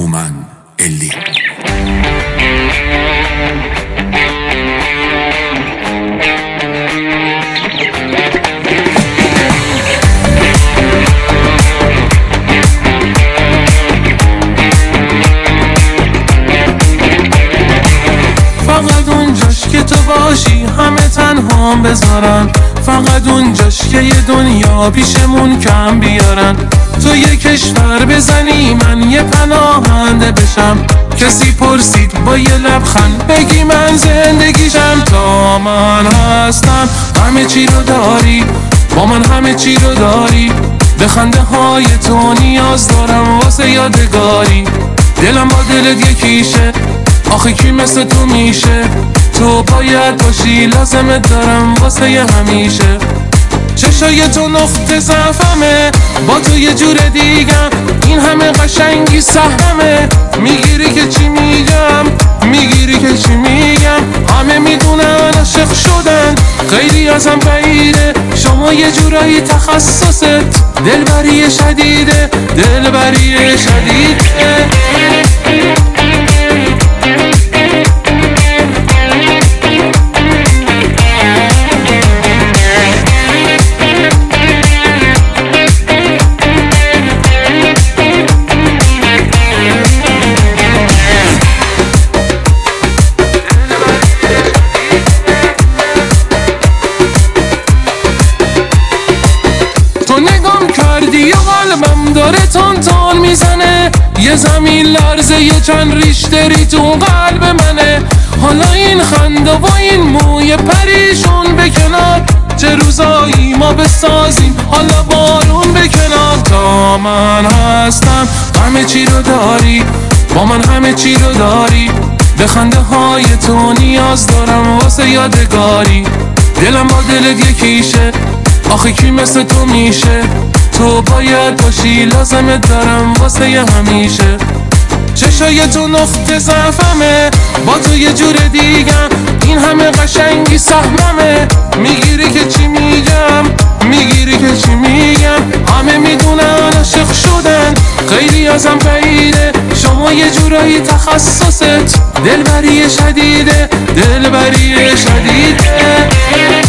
هومن الی. فقط اونجاش که تو باشی همه تنها بذارن، فقط اونجاش که یه دنیا پیشمون کم بیارن. تو یه کشور بزنی من یه پناهنده بشم، کسی پرسید با یه لبخند بگی من زندگیشم. تا من هستم همه چی رو داری، با من همه چی رو داری، به خنده های تو نیاز دارم واسه یادگاری. دلم با دلت یکیشه، آخه کی مثل تو میشه؟ تو باید باشی لازمت دارم واسه ی همیشه. چشای تو نقطه ضعفمه، با تو یه جور دیگم، این همه قشنگی سهمه. میگیری که چی میگم، میگیری که چی میگم. همه میدونن عاشق شدن، خیلی ازم بعیده. شما یه جورایی تخصصت دلبری شدیده، دلبری شدیده. تو نگام کردی و قلبم داره تون تون میزنه، یه زمین لرزه یه چند ریش داری تو قلب منه. حالا این خنده و این موی پریشون به کنار، چه روزایی ما بسازیم حالا بارون به کنار. تا من هستم همه چی رو داری، با من همه چی رو داری، به خنده های تو نیاز دارم واسه یادگاری. دلم با دلت یکیشه، آخه کی مثل تو میشه؟ تو باید باشی لازمت دارم واسه ی همیشه. چشای تو نقطه ضعفمه، با تو یه جور دیگم، این همه قشنگی سهممه. میگیری که چی میگم، میگیری که چی میگم. همه میدونن عاشق شدن، خیلی ازم بعیده. شما یه جورایی تخصصت دلبری شدیده، دلبری شدیده.